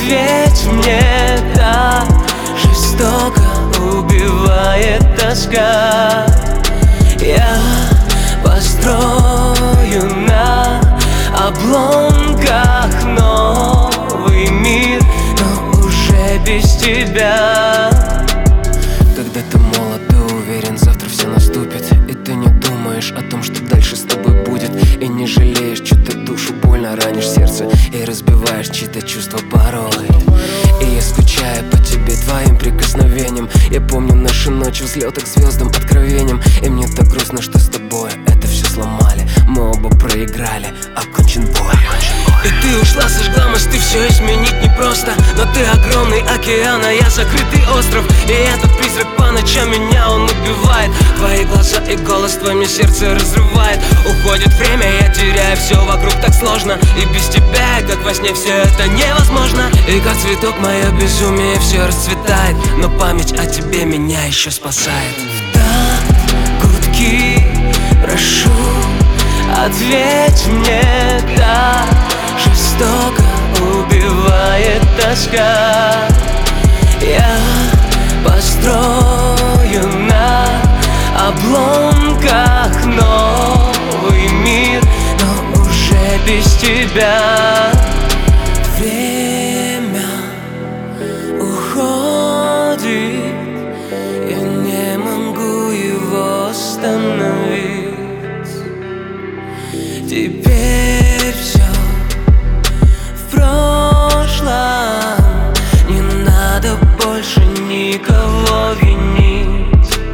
ответь мне, да. Жестоко убивает тоска. Я построю на обломках новый мир, но уже без тебя. Когда ты молод, ты уверен, завтра все наступит, и ты не думаешь о том, что дальше с тобой будет. И не жалеешь, что ты душу больно ранишь, сердце, и разбиваешь чьи-то чувства порой. И я скучаю по тебе, твоим прикосновениям. Я помню наши ночи, взлеты к звездам, откровениям. И мне так грустно, что с тобой это все сломали. Мы оба проиграли, окончен бой. И ты ушла, сожгла мосты, все изменить непросто. Но ты огромный океан, а я закрытый остров. И этот призрак по ночам меня он убивает. Твои глаза и голос, твой мне сердце разрывает. Уходит время, я теряю все вокруг так сложно. И без тебя, как во сне, все это невозможно. И как цветок мое безумие все расцветает, но память о тебе меня еще спасает. В гудки прошу, ответь мне, да. Жестоко убивает тоска. Я построю на обломках новый мир, но уже без тебя. Время уходит, я не могу его остановить. Теперь все в прошлом, не надо больше никого винить.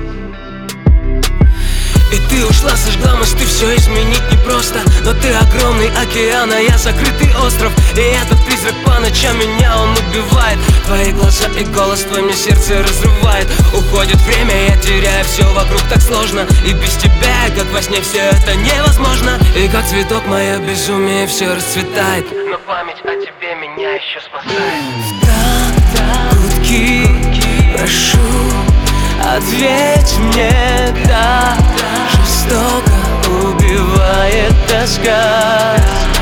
И ты ушла, сожгла мосты, все изменить непросто. Но ты огромный океан, а я закрытый остров. И этот призрак по ночам меня он убивает. Твои глаза и голос, твой мне сердце разрывает. Уходит время, я теряю все вокруг так сложно. И без тебя, как во сне, все это невозможно. И как цветок мое безумие все расцветает, но память о тебе меня еще спасает. В гудки прошу, ответь мне, да. Жестоко убивает тоска.